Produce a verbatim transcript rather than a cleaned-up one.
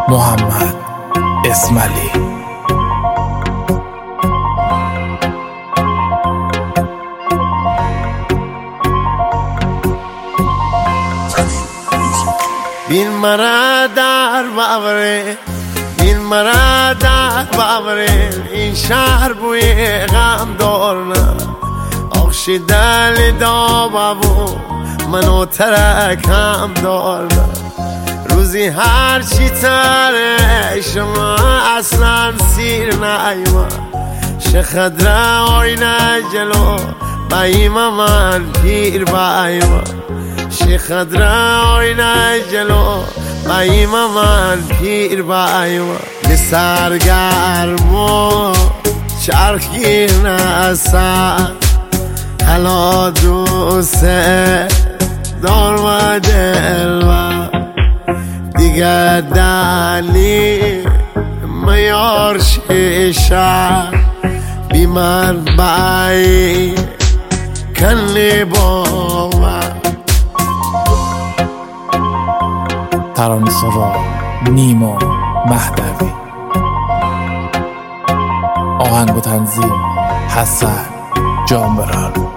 محمد اسماعیلی. بین مرا در باوره، بین مرا در باوره، این شهر بوی غم دارنا آخشی دل دابابو منو ترکم دارنا. روزی هر چی تره شما اصلا سیر نایما، شخدره آینه جلو بایما من پیر بایما، شخدره آینه جلو بایما من پیر بایما. سرگرم چرخی نسن حالا دوست دارم دلم دیگر دلی میار شیشه بی من بایی کنی با من. ترانه سرا نیما مهدوی، آهنگ و تنظیم حسن جانبران.